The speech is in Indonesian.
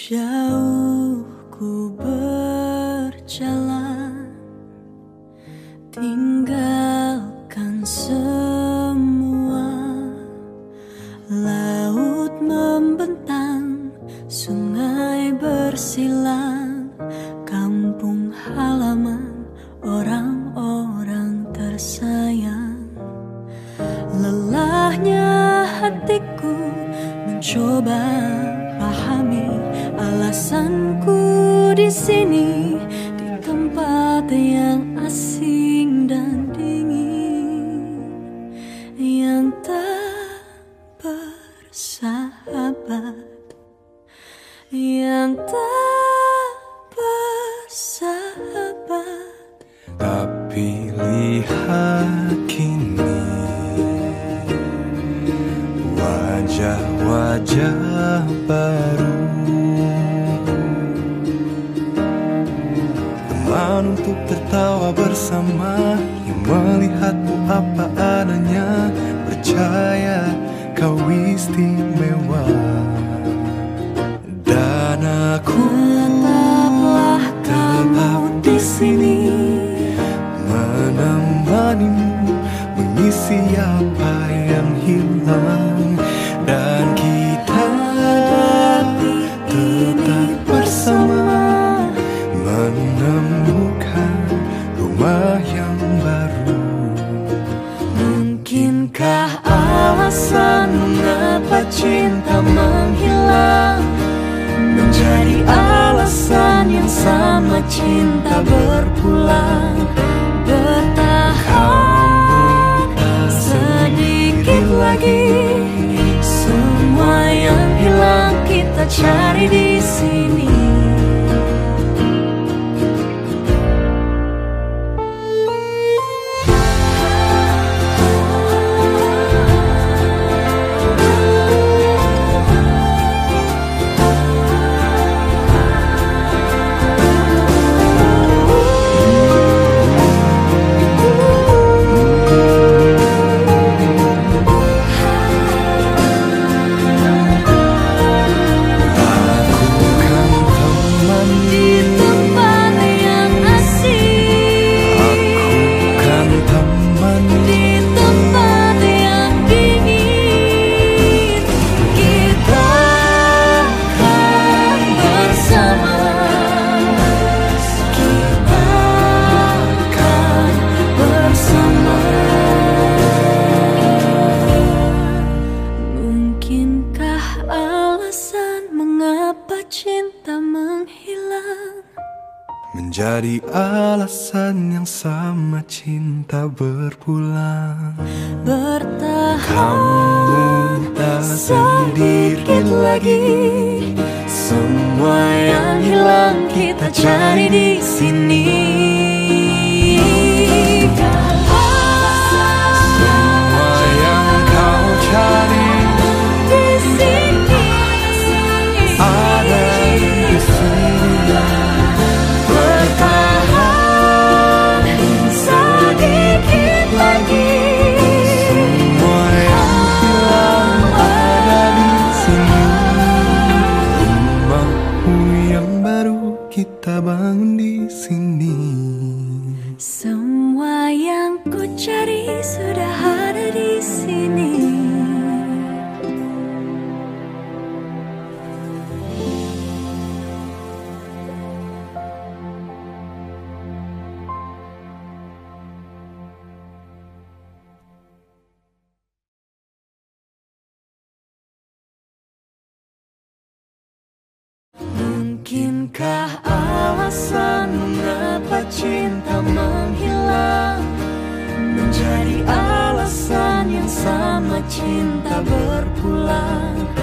Jauh ku berjalan, tinggalkan semua. Laut membentang, sungai bersilang, kampung halaman, orang-orang tersayang. Lelahnya hatiku mencoba pahami alasanku di sini, di tempat yang asing dan dingin, yang tak bersahabat, yang tak bersahabat. Tapi lihat kini, wajah-wajah baru, teman untuk tertawa bersama, yang melihatmu apa adanya, percaya kau istimewa. Dan aku Tetaplah kamu di sini, menemanimu, mengisi apa yang hilang. Dan kita tetap bersama, menemukan rumah yang baru. Mungkinkah alasan mengapa cinta menghilang menjadi alasan yang sama, cinta berpulang, bertahan sedikit lagi. Semua yang hilang kita cari di sini. Cinta menghilang menjadi alasan yang sama, cinta berpulang. Bertahan Kamu tak sedikit lagi. Semua yang hilang kita cari di sini. Semua yang kau cari kita bangun di sini. Semua yang ku cari sudah ada di sini. Mungkinkah alasan mengapa cinta menghilang menjadi alasan yang sama, cinta berpulang,